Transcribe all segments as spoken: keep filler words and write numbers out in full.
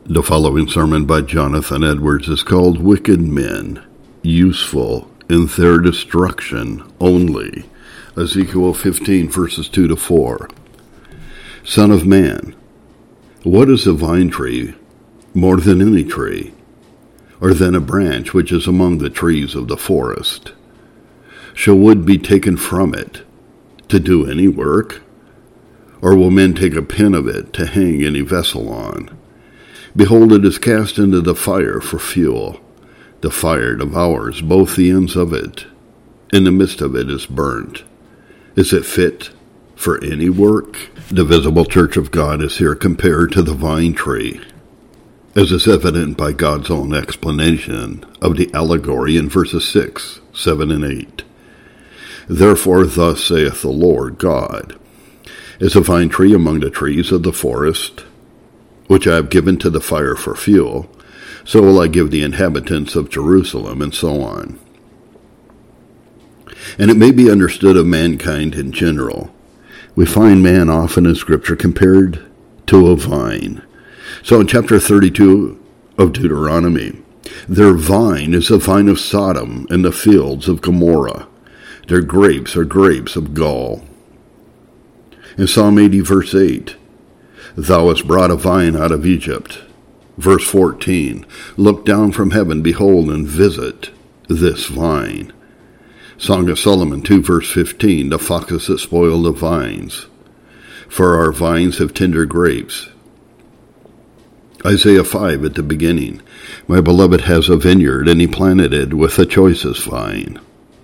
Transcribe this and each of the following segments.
The following sermon by Jonathan Edwards is called Wicked Men, Useful in Their Destruction Only. Ezekiel fifteen, verses two to four. Son of man, what is a vine tree more than any tree, or than a branch which is among the trees of the forest? Shall wood be taken from it to do any work? Or will men take a pin of it to hang any vessel on? Behold, it is cast into the fire for fuel. The fire devours both the ends of it. In the midst of it is burnt. Is it fit for any work? The visible church of God is here compared to the vine tree, as is evident by God's own explanation of the allegory in verses six, seven, and eight. Therefore thus saith the Lord God, is a vine tree among the trees of the forest, which I have given to the fire for fuel, so will I give the inhabitants of Jerusalem, and so on. And it may be understood of mankind in general. We find man often in Scripture compared to a vine. So in chapter thirty-two of Deuteronomy, their vine is a vine of Sodom and the fields of Gomorrah. Their grapes are grapes of gall. In Psalm eighty, verse eight, Thou hast brought a vine out of Egypt. Verse fourteen, Look down from heaven, behold, and visit this vine. Song of Solomon two, verse fifteen, The foxes that spoil the vines, for our vines have tender grapes. Isaiah five at the beginning, My beloved has a vineyard, and he planted it with the choicest vine.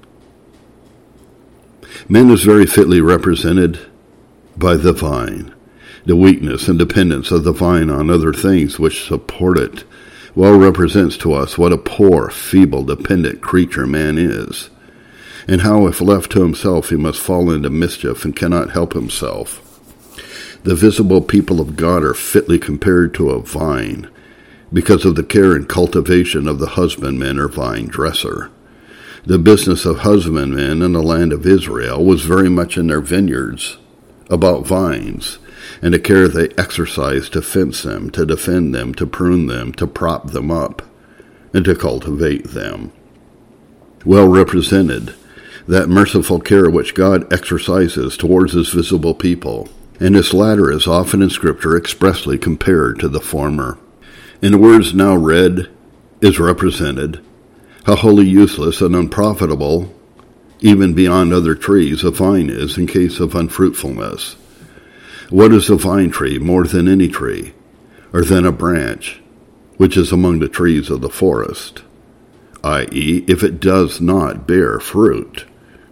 Man is very fitly represented by the vine. The weakness and dependence of the vine on other things which support it well represents to us what a poor, feeble, dependent creature man is, and how if left to himself he must fall into mischief and cannot help himself. The visible people of God are fitly compared to a vine because of the care and cultivation of the husbandman or vine dresser. The business of husbandmen in the land of Israel was very much in their vineyards about vines, and the care they exercised to fence them, to defend them, to prune them, to prop them up, and to cultivate them. Well represented, that merciful care which God exercises towards his visible people, and this latter is often in Scripture expressly compared to the former. In the words now read is represented how wholly useless and unprofitable, even beyond other trees, a vine is in case of unfruitfulness. What is a vine tree more than any tree, or than a branch, which is among the trees of the forest, that is, if it does not bear fruit?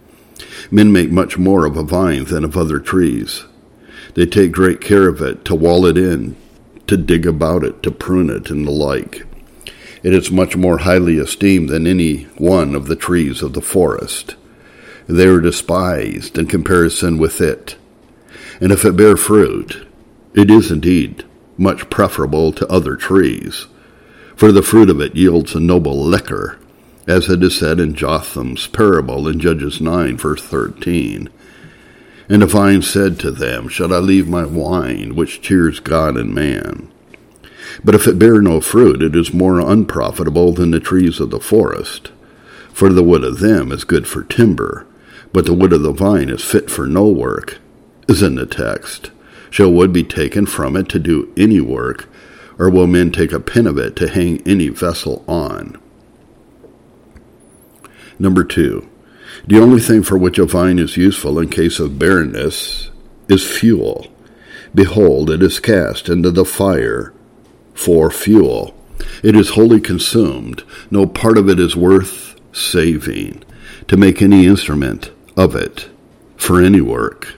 Men make much more of a vine than of other trees. They take great care of it, to wall it in, to dig about it, to prune it, and the like. It is much more highly esteemed than any one of the trees of the forest. They are despised in comparison with it. And if it bear fruit, it is indeed much preferable to other trees, for the fruit of it yields a noble liquor, as it is said in Jotham's parable in Judges nine, verse thirteen. And the vine said to them, Shall I leave my wine, which cheers God and man? But if it bear no fruit, it is more unprofitable than the trees of the forest, for the wood of them is good for timber, but the wood of the vine is fit for no work, is in the text. Shall wood be taken from it to do any work, or will men take a pin of it to hang any vessel on? Number two, the only thing for which a vine is useful in case of barrenness is fuel. Behold, it is cast into the fire for fuel. It is wholly consumed. No part of it is worth saving to make any instrument of it for any work.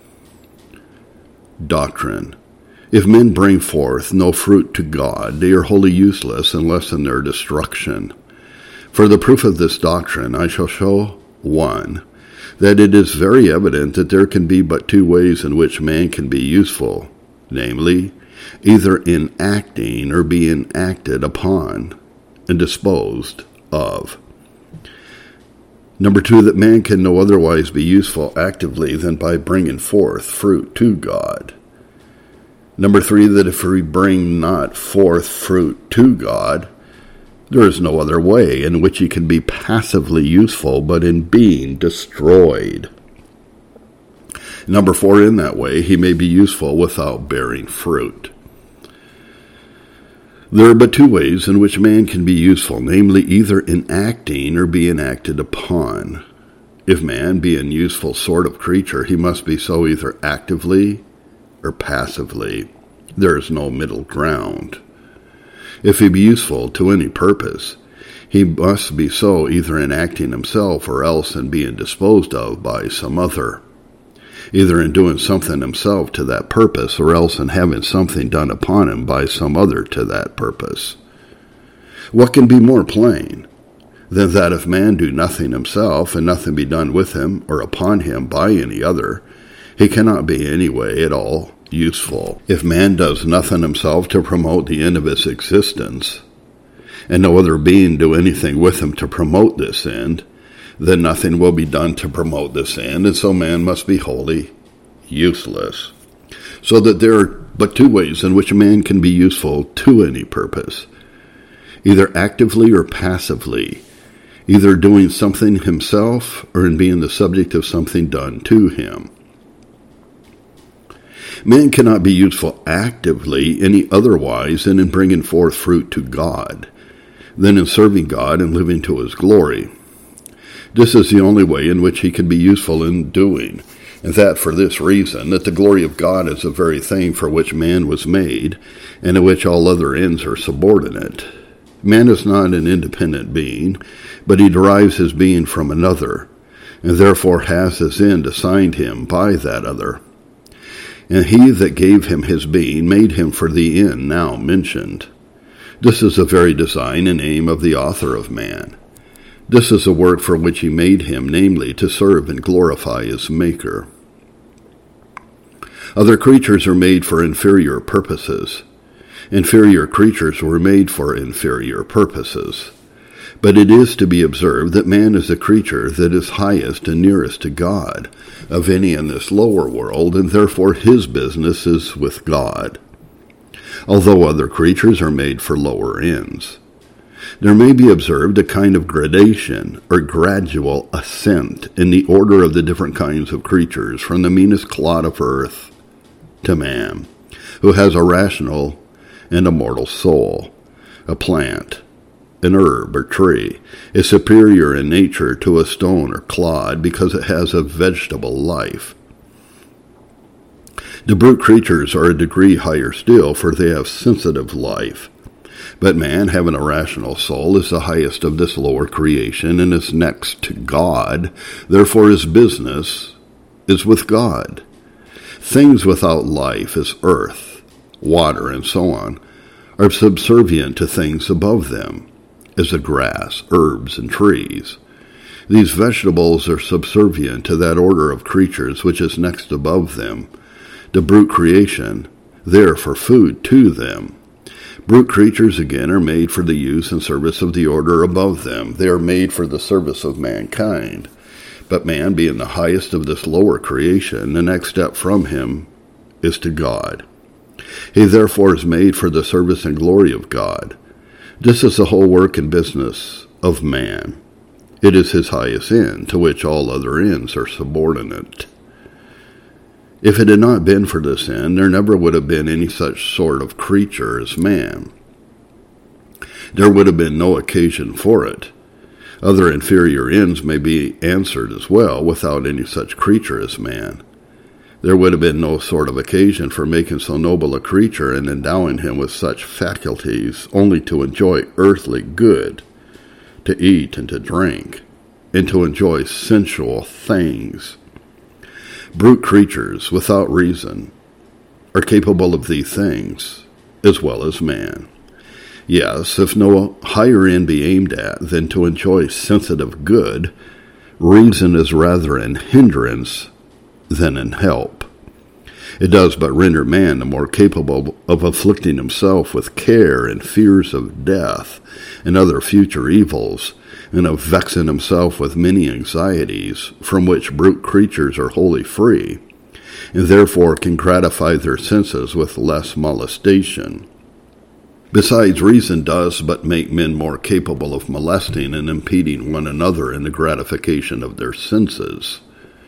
Doctrine. If men bring forth no fruit to God, they are wholly useless unless in their destruction. For the proof of this doctrine, I shall show, one, that it is very evident that there can be but two ways in which man can be useful, namely, either in acting or being acted upon and disposed of. Number two, that man can no otherwise be useful actively than by bringing forth fruit to God. Number three, that if we bring not forth fruit to God, there is no other way in which he can be passively useful but in being destroyed. Number four, in that way, he may be useful without bearing fruit. There are but two ways in which man can be useful, namely either in acting or being acted upon. If man be an useful sort of creature, he must be so either actively or passively. There is no middle ground. If he be useful to any purpose, he must be so either in acting himself or else in being disposed of by some other, either in doing something himself to that purpose or else in having something done upon him by some other to that purpose. What can be more plain than that if man do nothing himself and nothing be done with him or upon him by any other, he cannot be any way at all useful. If man does nothing himself to promote the end of his existence, and no other being do anything with him to promote this end, then nothing will be done to promote this end, and so man must be wholly useless. So that there are but two ways in which a man can be useful to any purpose, either actively or passively, either doing something himself or in being the subject of something done to him. Man cannot be useful actively any otherwise than in bringing forth fruit to God, than in serving God and living to his glory. This is the only way in which he can be useful in doing, and that for this reason, that the glory of God is the very thing for which man was made, and in which all other ends are subordinate. Man is not an independent being, but he derives his being from another, and therefore has his end assigned him by that other. And he that gave him his being made him for the end now mentioned. This is the very design and aim of the author of man. This is the work for which he made him, namely, to serve and glorify his Maker. Other creatures are made for inferior purposes. Inferior creatures were made for inferior purposes. But it is to be observed that man is a creature that is highest and nearest to God of any in this lower world, and therefore his business is with God, although other creatures are made for lower ends. There may be observed a kind of gradation or gradual ascent in the order of the different kinds of creatures, from the meanest clod of earth to man, who has a rational and a mortal soul. A plant, an herb or tree, is superior in nature to a stone or clod because it has a vegetable life. The brute creatures are a degree higher still, for they have sensitive life. But man, having a rational soul, is the highest of this lower creation and is next to God. Therefore his business is with God. Things without life, as earth, water, and so on, are subservient to things above them, as the grass, herbs, and trees. These vegetables are subservient to that order of creatures which is next above them, the brute creation, there for food to them. Brute creatures, again, are made for the use and service of the order above them. They are made for the service of mankind. But man, being the highest of this lower creation, the next step from him is to God. He therefore is made for the service and glory of God. This is the whole work and business of man. It is his highest end, to which all other ends are subordinate. If it had not been for this end, there never would have been any such sort of creature as man. There would have been no occasion for it. Other inferior ends may be answered as well without any such creature as man. There would have been no sort of occasion for making so noble a creature and endowing him with such faculties only to enjoy earthly good, to eat and to drink, and to enjoy sensual things. Brute creatures, without reason, are capable of these things, as well as man. Yes, if no higher end be aimed at than to enjoy sensitive good, reason is rather an hindrance than an help. It does but render man the more capable of afflicting himself with care and fears of death and other future evils, and of vexing himself with many anxieties, from which brute creatures are wholly free, and therefore can gratify their senses with less molestation. Besides, reason does but make men more capable of molesting and impeding one another in the gratification of their senses.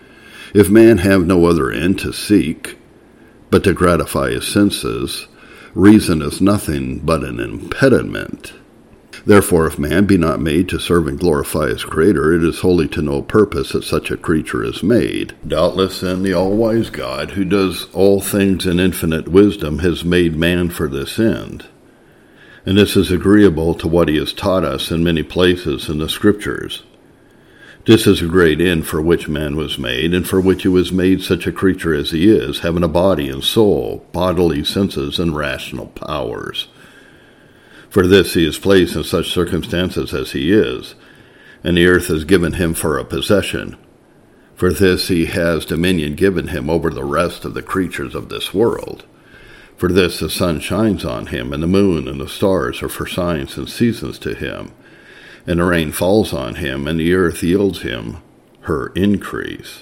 If man have no other end to seek, but to gratify his senses, reason is nothing but an impediment. Therefore, if man be not made to serve and glorify his Creator, it is wholly to no purpose that such a creature is made. Doubtless then the all-wise God, who does all things in infinite wisdom, has made man for this end. And this is agreeable to what he has taught us in many places in the Scriptures. This is a great end for which man was made, and for which he was made such a creature as he is, having a body and soul, bodily senses, and rational powers. For this he is placed in such circumstances as he is, and the earth is given him for a possession. For this he has dominion given him over the rest of the creatures of this world. For this the sun shines on him, and the moon and the stars are for signs and seasons to him. And the rain falls on him, and the earth yields him her increase.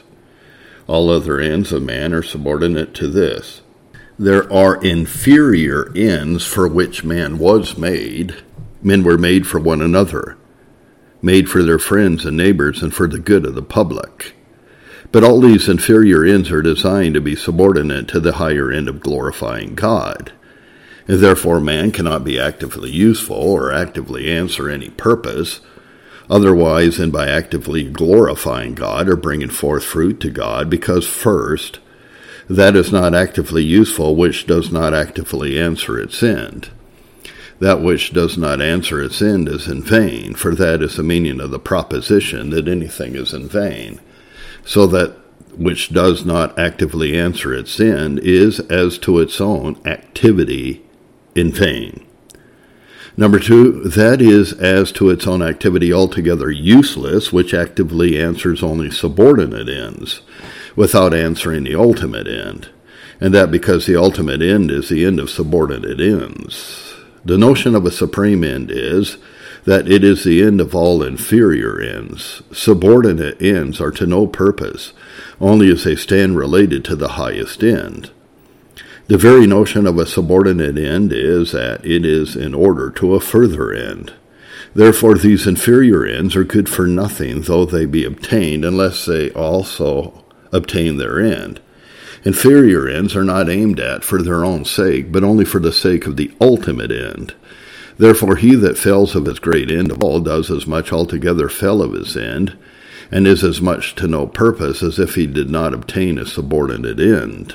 All other ends of man are subordinate to this. There are inferior ends for which man was made. Men were made for one another, made for their friends and neighbors, and for the good of the public. But all these inferior ends are designed to be subordinate to the higher end of glorifying God. And therefore man cannot be actively useful or actively answer any purpose, otherwise than by actively glorifying God or bringing forth fruit to God, because first, that is not actively useful which does not actively answer its end. That which does not answer its end is in vain, for that is the meaning of the proposition that anything is in vain. So that which does not actively answer its end is, as to its own activity, in vain. Number two, that is as to its own activity altogether useless, which actively answers only subordinate ends, without answering the ultimate end, and that because the ultimate end is the end of subordinate ends. The notion of a supreme end is that it is the end of all inferior ends. Subordinate ends are to no purpose, only as they stand related to the highest end. The very notion of a subordinate end is that it is in order to a further end. Therefore these inferior ends are good for nothing, though they be obtained, unless they also obtain their end. Inferior ends are not aimed at for their own sake, but only for the sake of the ultimate end. Therefore he that fails of his great end of all does as much altogether fail of his end, and is as much to no purpose as if he did not obtain a subordinate end.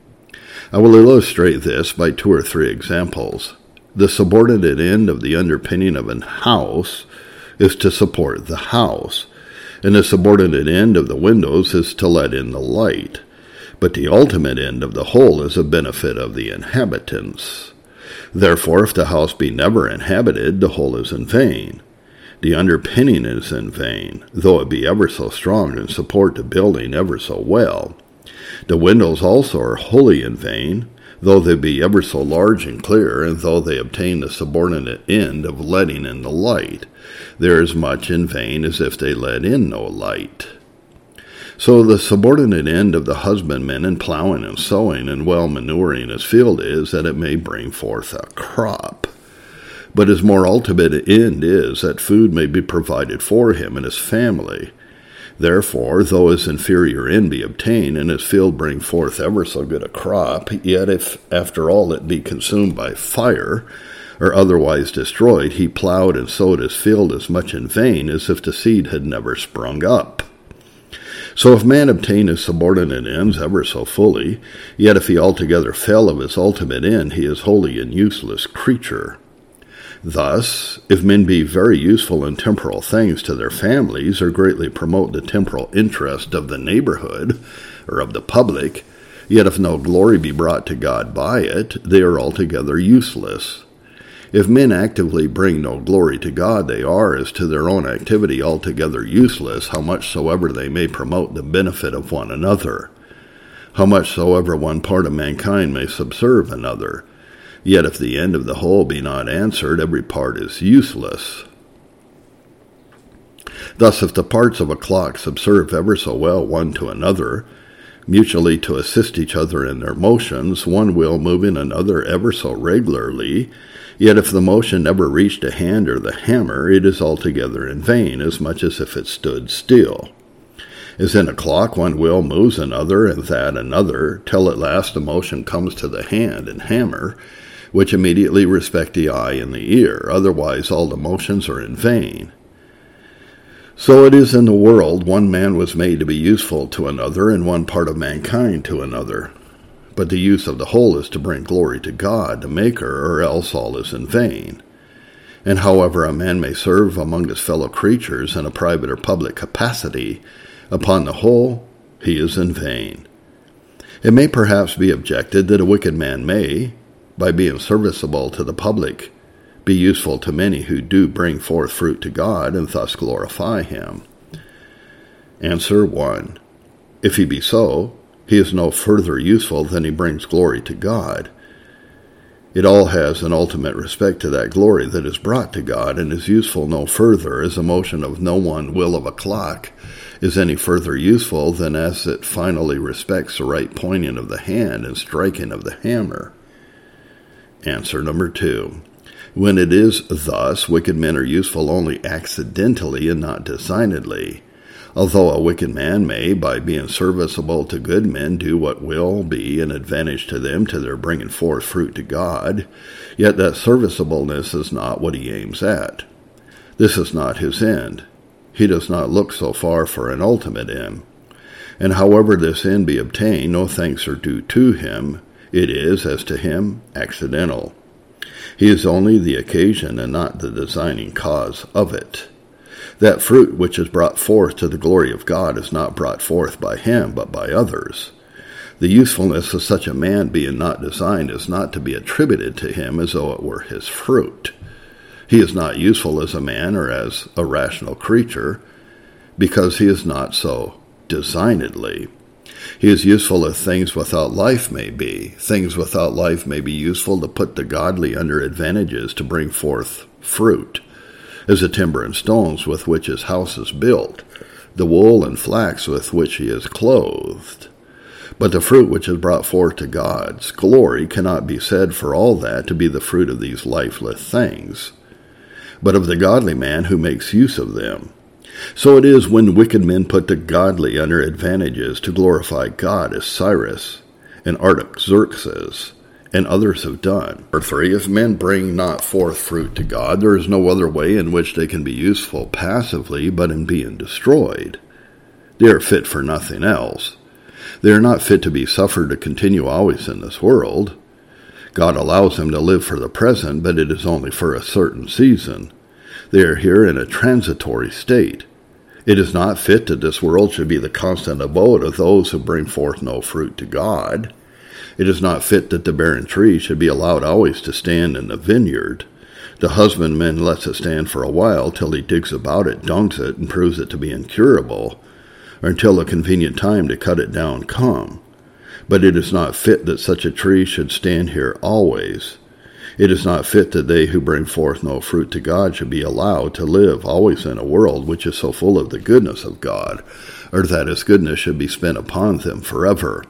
I will illustrate this by two or three examples. The subordinate end of the underpinning of an house is to support the house, and the subordinate end of the windows is to let in the light. But the ultimate end of the whole is a benefit of the inhabitants. Therefore, if the house be never inhabited, the whole is in vain. The underpinning is in vain, though it be ever so strong and support the building ever so well. The windows also are wholly in vain, though they be ever so large and clear, and though they obtain the subordinate end of letting in the light. They are as much in vain as if they let in no light. So the subordinate end of the husbandman in plowing and sowing and well manuring his field is that it may bring forth a crop. But his more ultimate end is that food may be provided for him and his family. Therefore, though his inferior end be obtained, and his field bring forth ever so good a crop, yet if after all it be consumed by fire, or otherwise destroyed, he plowed and sowed his field as much in vain as if the seed had never sprung up. So if man obtain his subordinate ends ever so fully, yet if he altogether fail of his ultimate end, he is wholly an useless creature. Thus, if men be very useful in temporal things to their families, or greatly promote the temporal interest of the neighborhood, or of the public, yet if no glory be brought to God by it, they are altogether useless. If men actively bring no glory to God, they are, as to their own activity, altogether useless, how much soever they may promote the benefit of one another, how much soever one part of mankind may subserve another. Yet if the end of the whole be not answered, every part is useless. Thus if the parts of a clock subserve ever so well one to another, mutually to assist each other in their motions, one wheel moving another ever so regularly. Yet if the motion never reached a hand or the hammer, it is altogether in vain, as much as if it stood still. As in a clock, one wheel moves another, and that another, till at last the motion comes to the hand and hammer, which immediately respect the eye and the ear. Otherwise all the motions are in vain. So it is in the world, one man was made to be useful to another, and one part of mankind to another. But the use of the whole is to bring glory to God, the Maker, or else all is in vain. And however a man may serve among his fellow creatures in a private or public capacity, upon the whole he is in vain. It may perhaps be objected that a wicked man may, by being serviceable to the public, be useful to many who do bring forth fruit to God, and thus glorify him. Answer one. If he be so, he is no further useful than he brings glory to God. It all has an ultimate respect to that glory that is brought to God, and is useful no further, as a motion of no one will of a clock is any further useful than as it finally respects the right pointing of the hand and striking of the hammer. Answer number two. When it is thus, wicked men are useful only accidentally and not designedly. Although a wicked man may, by being serviceable to good men, do what will be an advantage to them to their bringing forth fruit to God, yet that serviceableness is not what he aims at. This is not his end. He does not look so far for an ultimate end. And however this end be obtained, no thanks are due to him. It is, as to him, accidental. He is only the occasion and not the designing cause of it. That fruit which is brought forth to the glory of God is not brought forth by him, but by others. The usefulness of such a man being not designed is not to be attributed to him as though it were his fruit. He is not useful as a man or as a rational creature, because he is not so designedly. He is useful as things without life may be. Things without life may be useful to put the godly under advantages to bring forth fruit, as the timber and stones with which his house is built, the wool and flax with which he is clothed. But the fruit which is brought forth to God's glory cannot be said for all that to be the fruit of these lifeless things, but of the godly man who makes use of them. So it is when wicked men put the godly under advantages to glorify God, as Cyrus and Artaxerxes and others have done. Or three, if men bring not forth fruit to God, there is no other way in which they can be useful passively but in being destroyed. They are fit for nothing else. They are not fit to be suffered to continue always in this world. God allows them to live for the present, but it is only for a certain season. They are here in a transitory state. It is not fit that this world should be the constant abode of those who bring forth no fruit to God. It is not fit that the barren tree should be allowed always to stand in the vineyard. The husbandman lets it stand for a while till he digs about it, dunks it, and proves it to be incurable, or until a convenient time to cut it down come. But it is not fit that such a tree should stand here always. It is not fit that they who bring forth no fruit to God should be allowed to live always in a world which is so full of the goodness of God, or that his goodness should be spent upon them forever.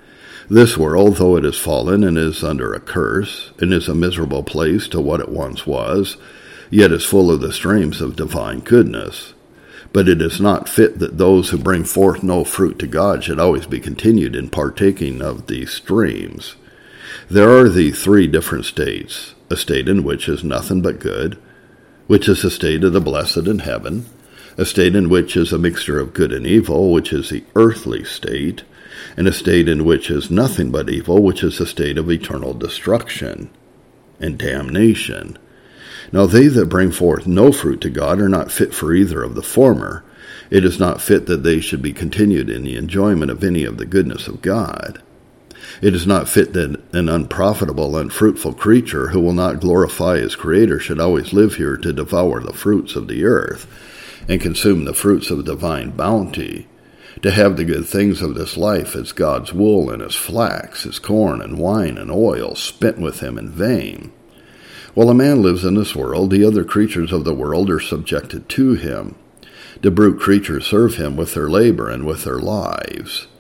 This world, though it is fallen and is under a curse, and is a miserable place to what it once was, yet is full of the streams of divine goodness. But it is not fit that those who bring forth no fruit to God should always be continued in partaking of these streams. There are the three different states: a state in which is nothing but good, which is the state of the blessed in heaven; a state in which is a mixture of good and evil, which is the earthly state; and a state in which is nothing but evil, which is the state of eternal destruction and damnation. Now they that bring forth no fruit to God are not fit for either of the former. It is not fit that they should be continued in the enjoyment of any of the goodness of God. It is not fit that an unprofitable, unfruitful creature who will not glorify his Creator should always live here to devour the fruits of the earth and consume the fruits of divine bounty, to have the good things of this life as God's wool and his flax, his corn and wine and oil, spent with him in vain. While a man lives in this world, the other creatures of the world are subjected to him. The brute creatures serve him with their labor and with their lives.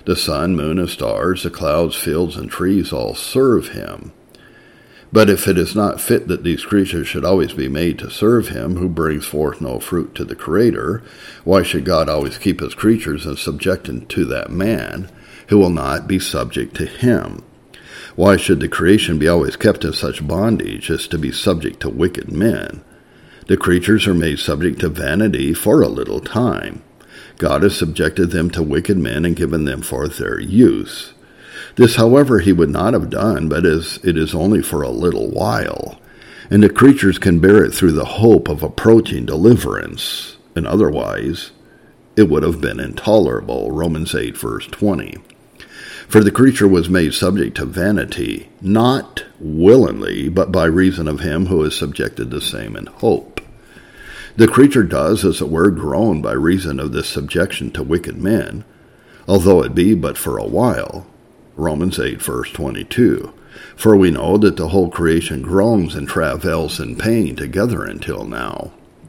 The sun, moon, and stars, the clouds, fields, and trees all serve him. But if it is not fit that these creatures should always be made to serve him, who brings forth no fruit to the Creator, why should God always keep his creatures in subjection to that man, who will not be subject to him? Why should the creation be always kept in such bondage as to be subject to wicked men? The creatures are made subject to vanity for a little time. God has subjected them to wicked men and given them for their use. This, however, he would not have done, but as it is only for a little while, and the creatures can bear it through the hope of approaching deliverance, and otherwise it would have been intolerable. Romans eight, verse twenty. For the creature was made subject to vanity, not willingly, but by reason of him who is subjected the same in hope. The creature does, as it were, groan by reason of this subjection to wicked men, although it be but for a while. Romans eight, verse twenty-two. For we know that the whole creation groans and travails in pain together until now.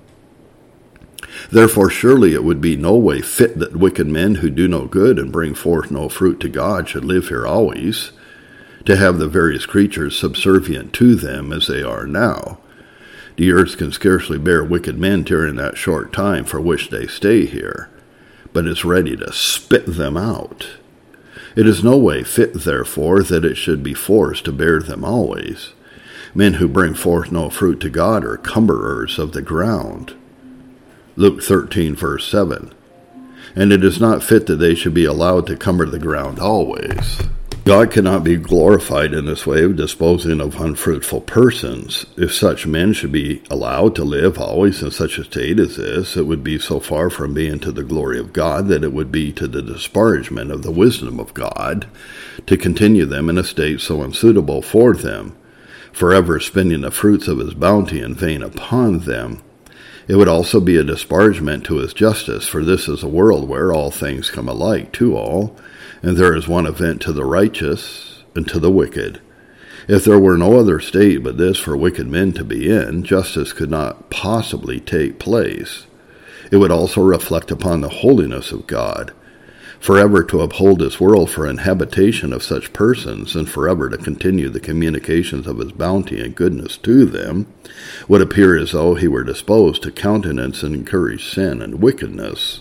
Therefore surely it would be no way fit that wicked men who do no good and bring forth no fruit to God should live here always, to have the various creatures subservient to them as they are now. The earth can scarcely bear wicked men during that short time for which they stay here, but is ready to spit them out. It is no way fit, therefore, that it should be forced to bear them always. Men who bring forth no fruit to God are cumberers of the ground. Luke thirteen, verse seven. And it is not fit that they should be allowed to cumber the ground always. God cannot be glorified in this way of disposing of unfruitful persons. If such men should be allowed to live always in such a state as this, it would be so far from being to the glory of God that it would be to the disparagement of the wisdom of God to continue them in a state so unsuitable for them, forever spending the fruits of his bounty in vain upon them. It would also be a disparagement to his justice, for this is a world where all things come alike to all, and there is one event to the righteous and to the wicked. If there were no other state but this for wicked men to be in, justice could not possibly take place. It would also reflect upon the holiness of God. Forever to uphold this world for an habitation of such persons, and forever to continue the communications of his bounty and goodness to them, would appear as though he were disposed to countenance and encourage sin and wickedness.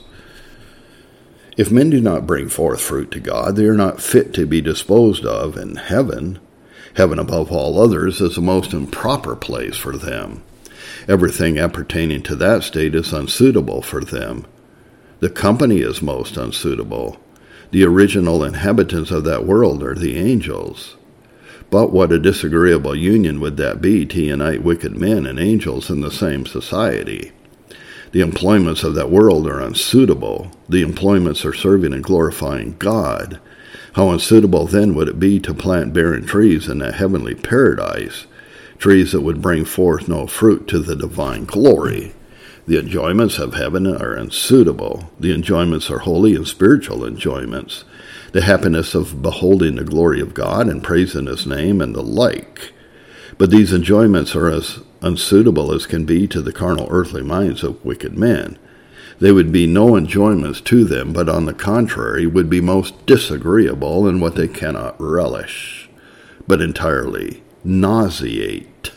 If men do not bring forth fruit to God, they are not fit to be disposed of in heaven. Heaven above all others is the most improper place for them. Everything appertaining to that state is unsuitable for them. The company is most unsuitable. The original inhabitants of that world are the angels. But what a disagreeable union would that be to unite wicked men and angels in the same society. The employments of that world are unsuitable. The employments are serving and glorifying God. How unsuitable then would it be to plant barren trees in that heavenly paradise, trees that would bring forth no fruit to the divine glory. The enjoyments of heaven are unsuitable. The enjoyments are holy and spiritual enjoyments, the happiness of beholding the glory of God and praising his name and the like. But these enjoyments are as unsuitable as can be to the carnal earthly minds of wicked men. They would be no enjoyments to them, but on the contrary would be most disagreeable in what they cannot relish, but entirely nauseate.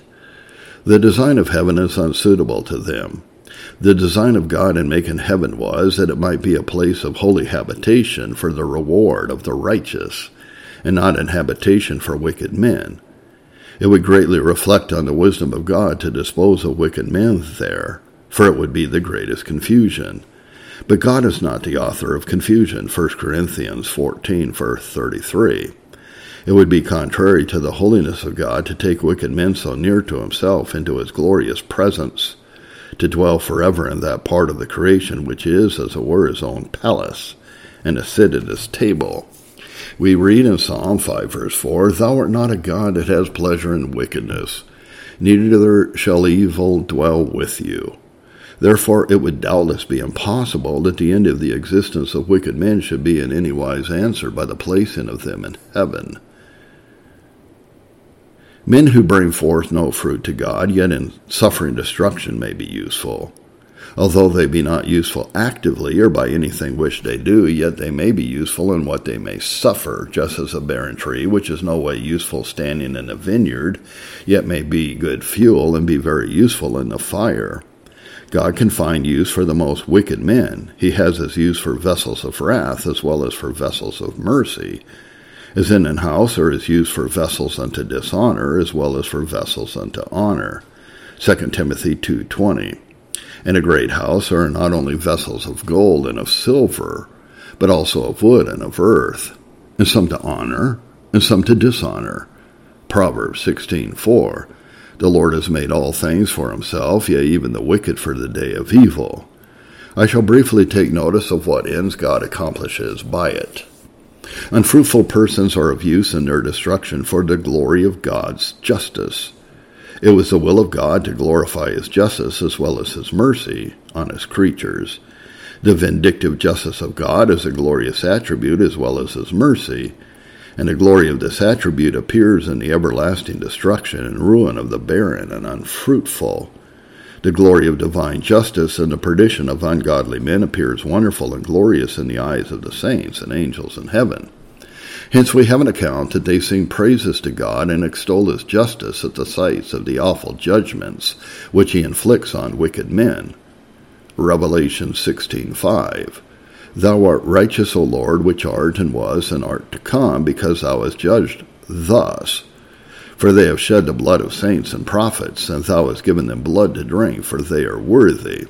The design of heaven is unsuitable to them. The design of God in making heaven was that it might be a place of holy habitation for the reward of the righteous, and not an habitation for wicked men. It would greatly reflect on the wisdom of God to dispose of wicked men there, for it would be the greatest confusion. But God is not the author of confusion, First Corinthians fourteen, verse thirty-three. It would be contrary to the holiness of God to take wicked men so near to himself into his glorious presence, to dwell forever in that part of the creation which is, as it were, his own palace, and to sit at his table. We read in Psalm five, verse four, Thou art not a God that has pleasure in wickedness, neither shall evil dwell with you. Therefore it would doubtless be impossible that the end of the existence of wicked men should be in any wise answered by the placing of them in heaven. Men who bring forth no fruit to God, yet in suffering destruction, may be useful. Although they be not useful actively or by anything which they do, yet they may be useful in what they may suffer, just as a barren tree, which is no way useful standing in a vineyard, yet may be good fuel and be very useful in the fire. God can find use for the most wicked men. He has his use for vessels of wrath as well as for vessels of mercy. As in an house there is use for vessels unto dishonor as well as for vessels unto honor. Second Timothy two twenty. In a great house are not only vessels of gold and of silver, but also of wood and of earth, and some to honor, and some to dishonor. Proverbs sixteen four. The Lord has made all things for himself, yea, even the wicked for the day of evil. I shall briefly take notice of what ends God accomplishes by it. Unfruitful persons are of use in their destruction for the glory of God's justice. It was the will of God to glorify his justice as well as his mercy on his creatures. The vindictive justice of God is a glorious attribute as well as his mercy, and the glory of this attribute appears in the everlasting destruction and ruin of the barren and unfruitful. The glory of divine justice and the perdition of ungodly men appears wonderful and glorious in the eyes of the saints and angels in heaven. Hence we have an account that they sing praises to God and extol his justice at the sights of the awful judgments which he inflicts on wicked men. Revelation sixteen five. Thou art righteous, O Lord, which art and was and art to come, because thou hast judged thus. For they have shed the blood of saints and prophets, and thou hast given them blood to drink, for they are worthy.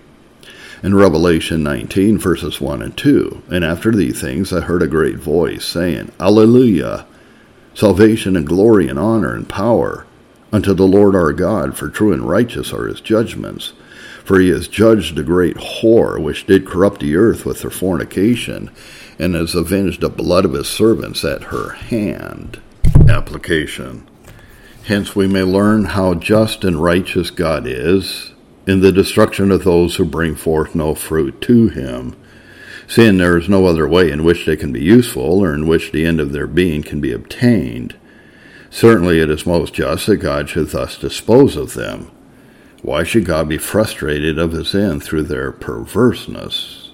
In Revelation nineteen, verses one and two, And after these things I heard a great voice, saying, Alleluia! Salvation and glory and honor and power unto the Lord our God, for true and righteous are his judgments. For he has judged the great whore, which did corrupt the earth with her fornication, and has avenged the blood of his servants at her hand. Application. Hence we may learn how just and righteous God is in the destruction of those who bring forth no fruit to him, seeing there is no other way in which they can be useful or in which the end of their being can be obtained. Certainly it is most just that God should thus dispose of them. Why should God be frustrated of his end through their perverseness?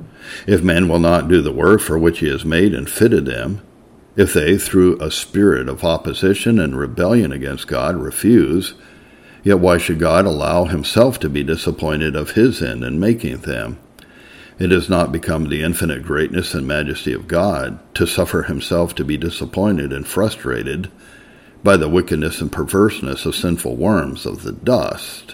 If men will not do the work for which he has made and fitted them, if they, through a spirit of opposition and rebellion against God, refuse, yet why should God allow himself to be disappointed of his end in making them? It has not become the infinite greatness and majesty of God to suffer himself to be disappointed and frustrated by the wickedness and perverseness of sinful worms of the dust.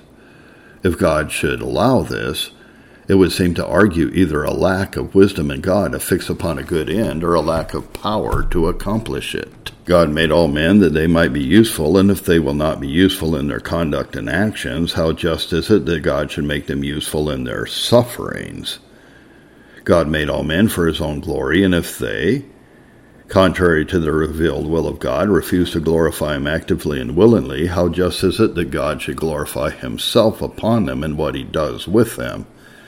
If God should allow this, it would seem to argue either a lack of wisdom in God to fix upon a good end or a lack of power to accomplish it. God made all men that they might be useful, and if they will not be useful in their conduct and actions, how just is it that God should make them useful in their sufferings? God made all men for his own glory, and if they, contrary to the revealed will of God, refuse to glorify him actively and willingly, how just is it that God should glorify himself upon them in what he does with them?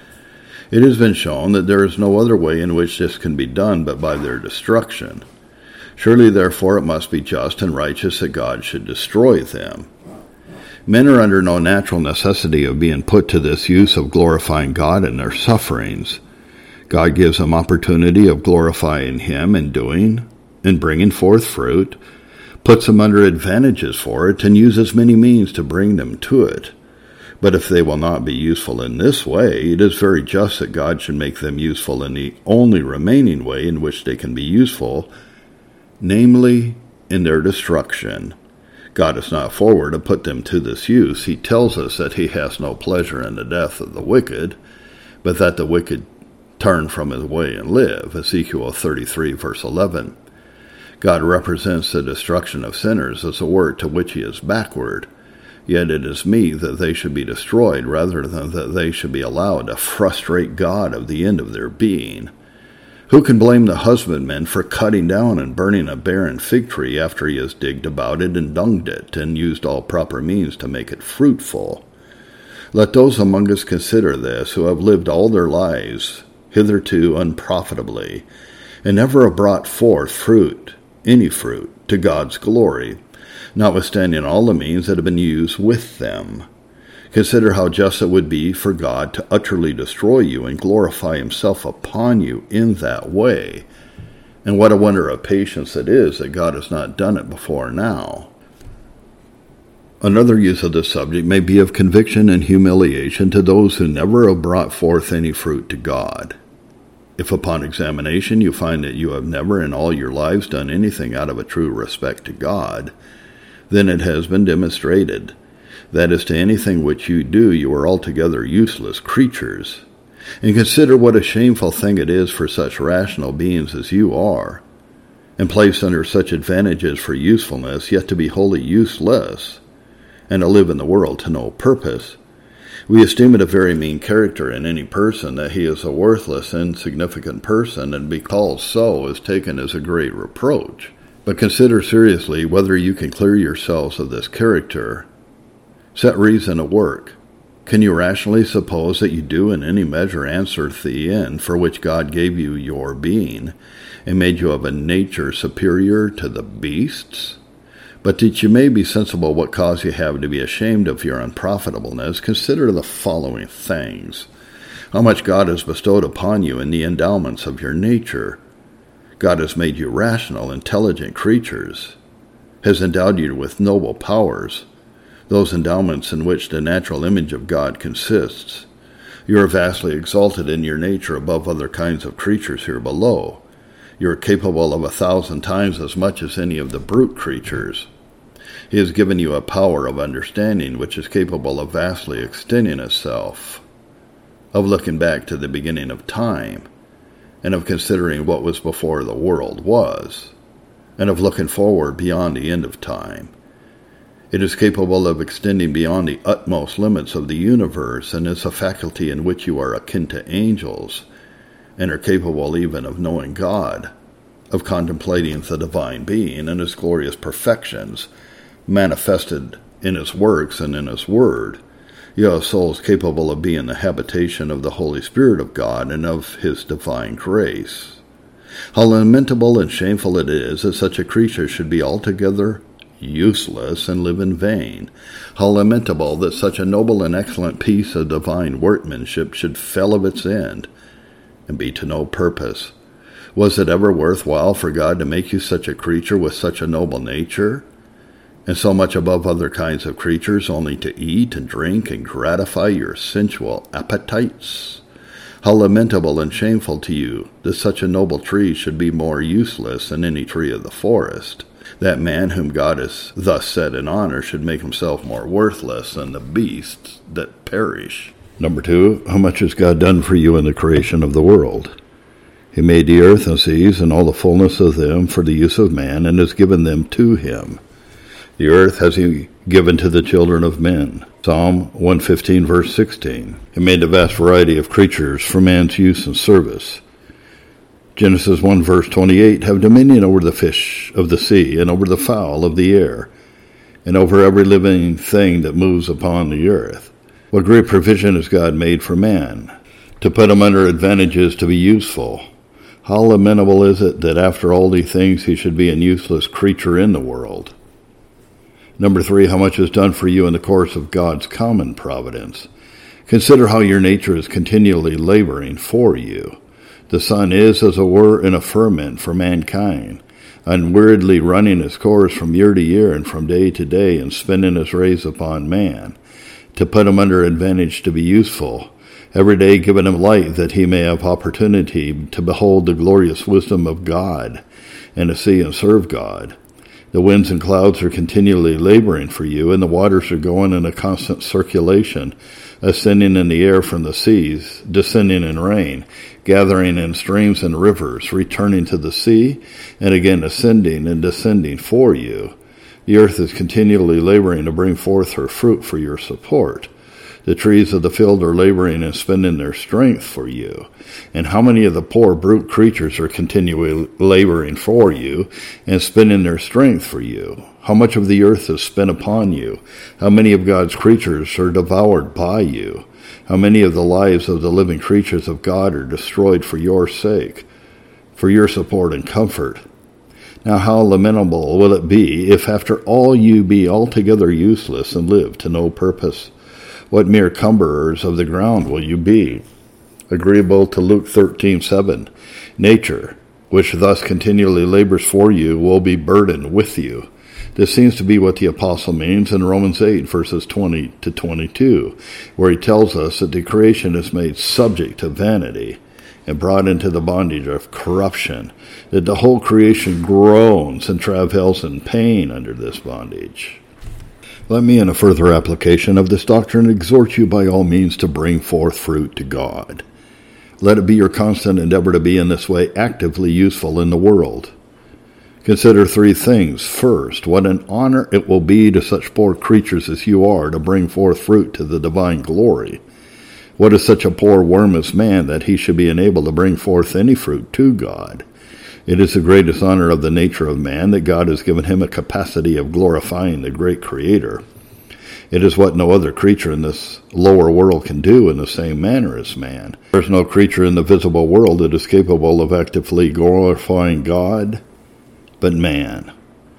It has been shown that there is no other way in which this can be done but by their destruction. Surely, therefore, it must be just and righteous that God should destroy them. Men are under no natural necessity of being put to this use of glorifying God in their sufferings. God gives them opportunity of glorifying him in doing and bringing forth fruit, puts them under advantages for it, and uses many means to bring them to it. But if they will not be useful in this way, it is very just that God should make them useful in the only remaining way in which they can be useful, namely in their destruction. God is not forward to put them to this use. He tells us that he has no pleasure in the death of the wicked, but that the wicked turn from his way and live. Ezekiel thirty-three, verse eleven. God represents the destruction of sinners as a work to which he is backward. Yet it is meet that they should be destroyed rather than that they should be allowed to frustrate God of the end of their being. Who can blame the husbandman for cutting down and burning a barren fig tree after he has digged about it and dunged it and used all proper means to make it fruitful? Let those among us consider this who have lived all their lives hitherto unprofitably, and never have brought forth fruit, any fruit, to God's glory, notwithstanding all the means that have been used with them. Consider how just it would be for God to utterly destroy you and glorify himself upon you in that way. And what a wonder of patience it is that God has not done it before now. Another use of this subject may be of conviction and humiliation to those who never have brought forth any fruit to God. If upon examination you find that you have never in all your lives done anything out of a true respect to God, then it has been demonstrated that as to anything which you do, you are altogether useless creatures. And consider what a shameful thing it is for such rational beings as you are, and placed under such advantages for usefulness, yet to be wholly useless, and to live in the world to no purpose. We esteem it a very mean character in any person that he is a worthless, insignificant person, and be called so is taken as a great reproach. But consider seriously whether you can clear yourselves of this character. Set reason at work. Can you rationally suppose that you do in any measure answer the end for which God gave you your being, and made you of a nature superior to the beasts? But that you may be sensible what cause you have to be ashamed of your unprofitableness, consider the following things. How much God has bestowed upon you in the endowments of your nature. God has made you rational, intelligent creatures, has endowed you with noble powers, those endowments in which the natural image of God consists. You are vastly exalted in your nature above other kinds of creatures here below. You are capable of a thousand times as much as any of the brute creatures. He has given you a power of understanding which is capable of vastly extending itself, of looking back to the beginning of time, and of considering what was before the world was, and of looking forward beyond the end of time. It is capable of extending beyond the utmost limits of the universe, and is a faculty in which you are akin to angels, and are capable even of knowing God, of contemplating the divine being and his glorious perfections, manifested in his works and in his word. You have souls capable of being the habitation of the Holy Spirit of God and of his divine grace. How lamentable and shameful it is that such a creature should be altogether useless and live in vain. How lamentable that such a noble and excellent piece of divine workmanship should fail of its end, and be to no purpose. Was it ever worthwhile for God to make you such a creature with such a noble nature, and so much above other kinds of creatures, only to eat and drink and gratify your sensual appetites? How lamentable and shameful to you that such a noble tree should be more useless than any tree of the forest. That man whom God has thus set in honor should make himself more worthless than the beasts that perish. Number two, how much has God done for you in the creation of the world? He made the earth and seas and all the fullness of them for the use of man, and has given them to him. The earth has he given to the children of men. Psalm one fifteen, verse sixteen. He made a vast variety of creatures for man's use and service. Genesis one, verse twenty-eight, have dominion over the fish of the sea, and over the fowl of the air, and over every living thing that moves upon the earth. What great provision has God made for man, to put him under advantages to be useful. How lamentable is it that after all these things he should be an useless creature in the world. Number three, how much is done for you in the course of God's common providence. Consider how your nature is continually laboring for you. The sun is, as it were, in a ferment for mankind, unweariedly running its course from year to year and from day to day, and spinning its rays upon man, to put him under advantage to be useful, every day giving him light that he may have opportunity to behold the glorious wisdom of God, and to see and serve God. The winds and clouds are continually laboring for you, and the waters are going in a constant circulation, ascending in the air from the seas, descending in rain, gathering in streams and rivers, returning to the sea, and again ascending and descending for you. The earth is continually laboring to bring forth her fruit for your support. The trees of the field are laboring and spending their strength for you. And how many of the poor brute creatures are continually laboring for you and spending their strength for you? How much of the earth is spent upon you? How many of God's creatures are devoured by you? How many of the lives of the living creatures of God are destroyed for your sake, for your support and comfort? Now how lamentable will it be if after all you be altogether useless and live to no purpose? What mere cumberers of the ground will you be? Agreeable to Luke thirteen seven. Nature, which thus continually labors for you, will be burdened with you. This seems to be what the apostle means in Romans eight, verses twenty to twenty-two, where he tells us that the creation is made subject to vanity and brought into the bondage of corruption, that the whole creation groans and travails in pain under this bondage. Let me, in a further application of this doctrine, exhort you by all means to bring forth fruit to God. Let it be your constant endeavor to be in this way actively useful in the world. Consider three things. First, what an honor it will be to such poor creatures as you are to bring forth fruit to the divine glory. What is such a poor worm as man that he should be enabled to bring forth any fruit to God? It is the greatest honor of the nature of man that God has given him a capacity of glorifying the great Creator. It is what no other creature in this lower world can do in the same manner as man. There is no creature in the visible world that is capable of actively glorifying God but man.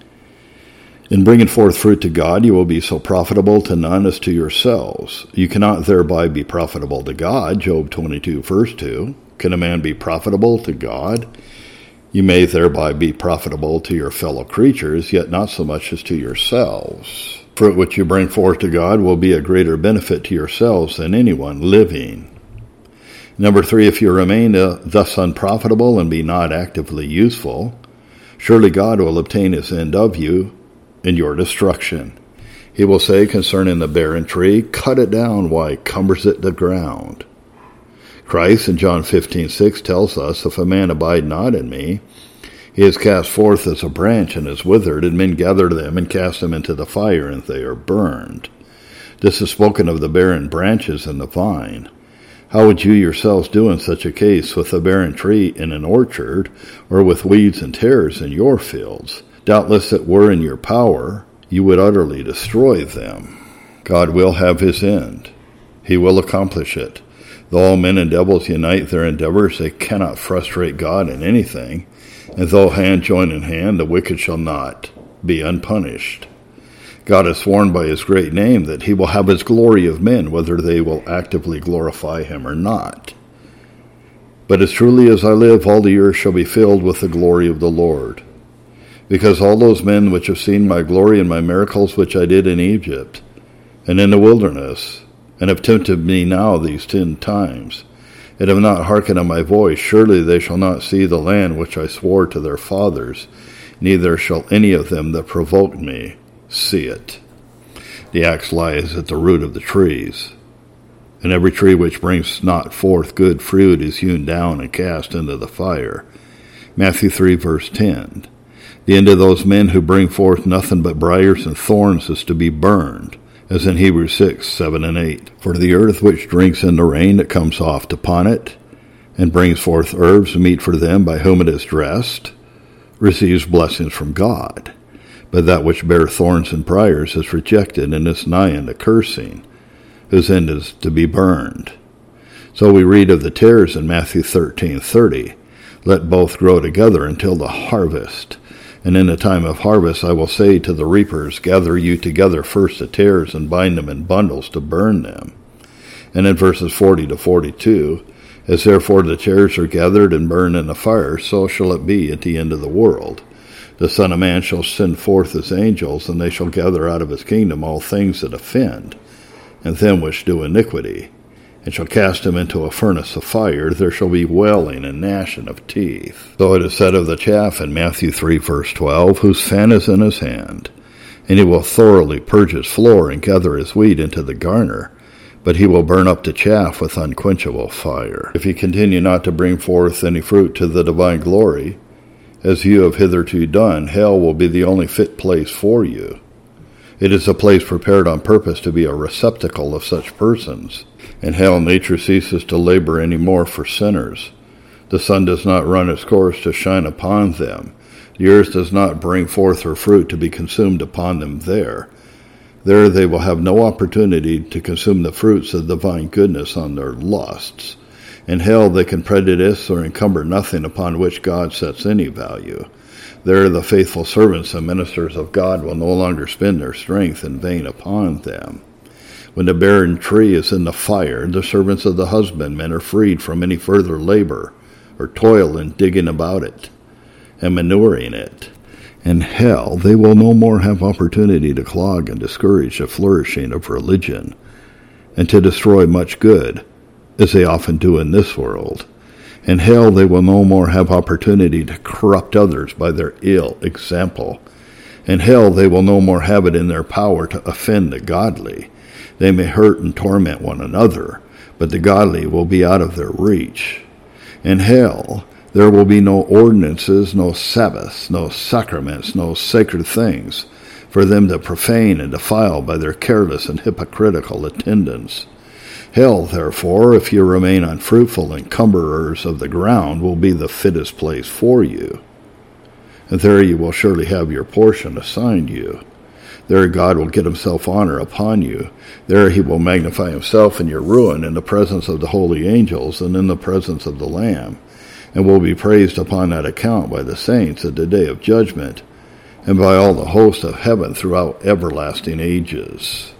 In bringing forth fruit to God, you will be so profitable to none as to yourselves. You cannot thereby be profitable to God, Job twenty-two, verse two. Can a man be profitable to God? You may thereby be profitable to your fellow creatures, yet not so much as to yourselves. Fruit which you bring forth to God will be a greater benefit to yourselves than anyone living. Number three, if you remain uh, thus unprofitable and be not actively useful, surely God will obtain his end of you in your destruction. He will say concerning the barren tree, cut it down, why cumbers it the ground. Christ in John fifteen six tells us, if a man abide not in me, he is cast forth as a branch and is withered, and men gather them and cast them into the fire, and they are burned. This is spoken of the barren branches in the vine. How would you yourselves do in such a case with a barren tree in an orchard, or with weeds and tares in your fields? Doubtless it were in your power, you would utterly destroy them. God will have his end. He will accomplish it. Though all men and devils unite their endeavors, they cannot frustrate God in anything. And though hand join in hand, the wicked shall not be unpunished. God has sworn by his great name that he will have his glory of men, whether they will actively glorify him or not. But as truly as I live, all the earth shall be filled with the glory of the Lord. Because all those men which have seen my glory and my miracles which I did in Egypt, and in the wilderness, and have tempted me now these ten times, and have not hearkened unto my voice, surely they shall not see the land which I swore to their fathers, neither shall any of them that provoked me see it. The axe lies at the root of the trees, and every tree which brings not forth good fruit is hewn down and cast into the fire. Matthew three, verse ten. The end of those men who bring forth nothing but briars and thorns is to be burned, as in Hebrews six, seven, and eight. For the earth which drinks in the rain that comes oft upon it, and brings forth herbs meet for them by whom it is dressed, receives blessings from God. But that which bears thorns and briars is rejected, and is nigh unto cursing, whose end is to be burned. So we read of the tares in Matthew thirteen, thirty. Let both grow together until the harvest. And in the time of harvest I will say to the reapers, gather you together first the tares, and bind them in bundles to burn them. And in verses forty to forty-two, as therefore the tares are gathered and burned in the fire, so shall it be at the end of the world. The Son of Man shall send forth his angels, and they shall gather out of his kingdom all things that offend, and them which do iniquity, and shall cast him into a furnace of fire. There shall be wailing and gnashing of teeth. So it is said of the chaff in Matthew three, verse twelve, whose fan is in his hand, and he will thoroughly purge his floor and gather his wheat into the garner, but he will burn up the chaff with unquenchable fire. If you continue not to bring forth any fruit to the divine glory, as you have hitherto done, hell will be the only fit place for you. It is a place prepared on purpose to be a receptacle of such persons. In hell, nature ceases to labor any more for sinners. The sun does not run its course to shine upon them. The earth does not bring forth her fruit to be consumed upon them there. There they will have no opportunity to consume the fruits of divine goodness on their lusts. In hell they can prejudice or encumber nothing upon which God sets any value. There the faithful servants and ministers of God will no longer spend their strength in vain upon them. When the barren tree is in the fire, the servants of the husbandman are freed from any further labor or toil in digging about it and manuring it. In hell, they will no more have opportunity to clog and discourage the flourishing of religion and to destroy much good, as they often do in this world. In hell, they will no more have opportunity to corrupt others by their ill example. In hell, they will no more have it in their power to offend the godly. They may hurt and torment one another, but the godly will be out of their reach. In hell, there will be no ordinances, no Sabbaths, no sacraments, no sacred things for them to profane and defile by their careless and hypocritical attendance. Hell, therefore, if you remain unfruitful and cumberers of the ground, will be the fittest place for you. And there you will surely have your portion assigned you. There God will get himself honor upon you. There he will magnify himself in your ruin in the presence of the holy angels and in the presence of the Lamb, and will be praised upon that account by the saints at the day of judgment, and by all the host of heaven throughout everlasting ages.